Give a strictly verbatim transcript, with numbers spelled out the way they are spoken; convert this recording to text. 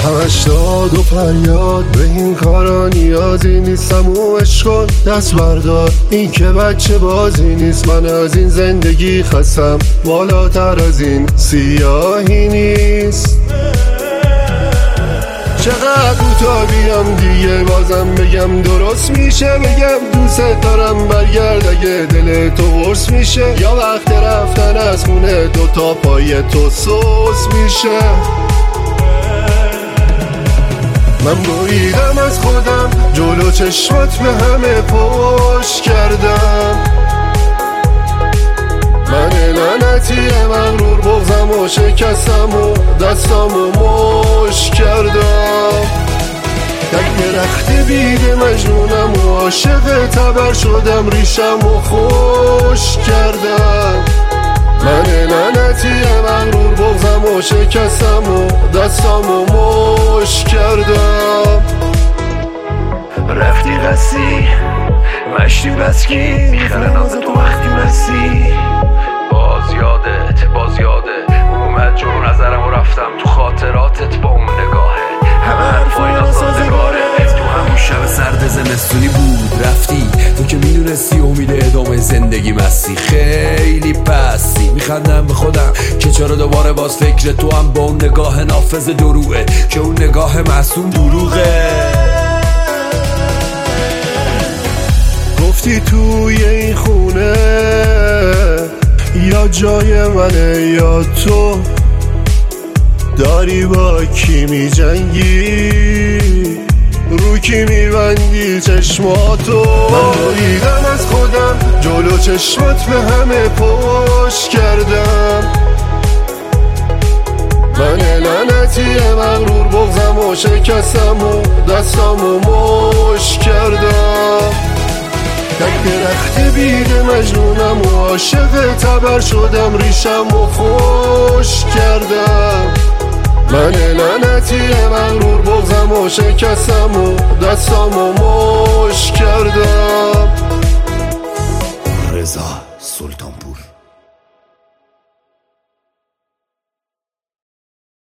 همش داد و فریاد، به این کارا نیازی نیستم و عشق کن دست بردار، این که بچه بازی نیست. من از این زندگی خستم، بالاتر از این سیاهی نیست. چقدر کوتاه بیام دیگه بازم بگم درست میشه، بگم دوست دارم برگرد اگه دل تو قرص میشه، یا وقت رفتن از خونه دوتا پای تو سوس میشه. من بریدم از خودم، جلو چشمات به همه پشت کردم. من لعنتی مغرور بغزم و شکستم و دستامو مشت کردم. یک درخت بید مجنونم و عاشق تبر شدم، ریشم و خوش کردم. من لعنتی مغرور بغزم و شکستم و دستامو مشت کردم. رفتی قصی مشتی بسکی، میخره ناز تو وقتی مستی. باز یادت باز یادت اومد جو نظرم و رفتم تو خاطراتت با اون نگاهه. همه حرفای ناسازگاره تو همون شب سرد زمستونی بود رفتی، تو که میدونستی امید ادامه زندگی مستی. خیلی پستی میخندم به خودم که چرا دوباره باز فکر تو هم با اون نگاه نافذ دروغه، که اون نگاه معصوم دروغه. گفتی توی این خونه یا جای منه یا تو داری با کی می جنگی، رو کی می بندی چشماتو. من بریدم از خودم، جلو چشمات به همه پشت کردم. من لعنتی مغرور بغزم و شکستم و دستامو مشت کردم. یک درخت بید مجنونم و عاشق تبر شدم، ریشم و خوش کردم. من لعنتی مغرور بغزم و شکستم و دستامو مشت کردم. رضا سلطان.